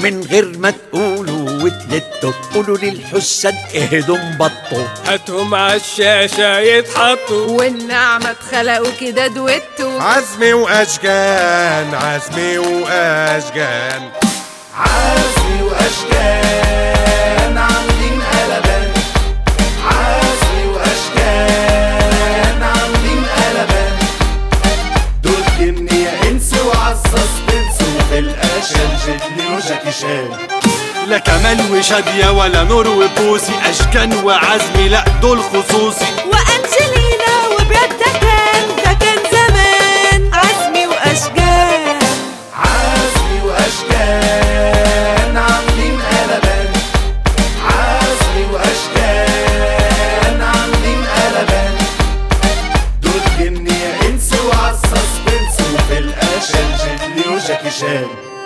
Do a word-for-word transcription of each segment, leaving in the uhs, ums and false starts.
من غير ما تقولوا وتلتوا، قولوا للحساد اهدوا انبطوا، هاتهم عالشاشة يتحطوا، والنعمة اتخلقوا كده دويتو. عزمي واشجان، عزمي واشجان، عزمي واشجان عاملين قلبان، عزمي واشجان عاملين قلبان، دول جني يا انس وعالسسبنس، وفي الاشل جدني وجاكي شان. لا كمال وشادية ولا نور وبوسي، اشكان وعزمي لا دول خصوصي، وانجلينا وبرد ده كان ده كان زمان. عزمي واشجان، عزمي واشجان عاملين قلبان، عزمي واشجان عاملين قلبان، دول جني يا انس وعالسسبنس، وفي الاشل جدني وجاكي شان.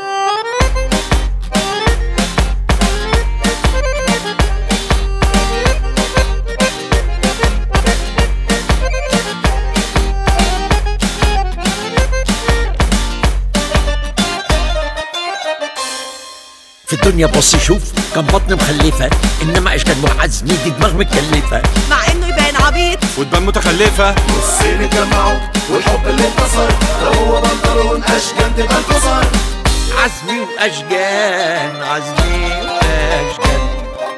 في الدنيا بص شوف كان بطن مخلفة، انما اشكال وعزمي دي دماغ متكلفة، مع انه يبان عبيط وتبان متخلفة. نصين اتجمعوا والحب اللي انتصر، لو هو بنطلون اشجان تبقى انتصر. عزمي واشجان، عزمي واشجان.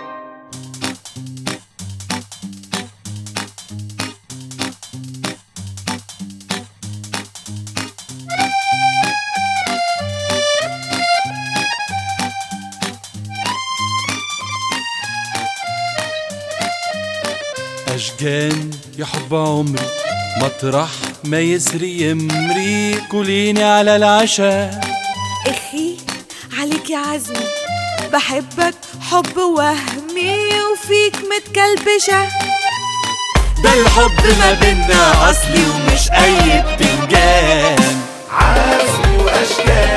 أشجان يا حب عمري، مطرح ما يسري يمري، كليني على العشاء. اخي عليك يا عزمي، بحبك حب وهمي وفيك متكلبشة. ده الحب ما بينا أصلي ومش أي بتنجان. عزمي واشجان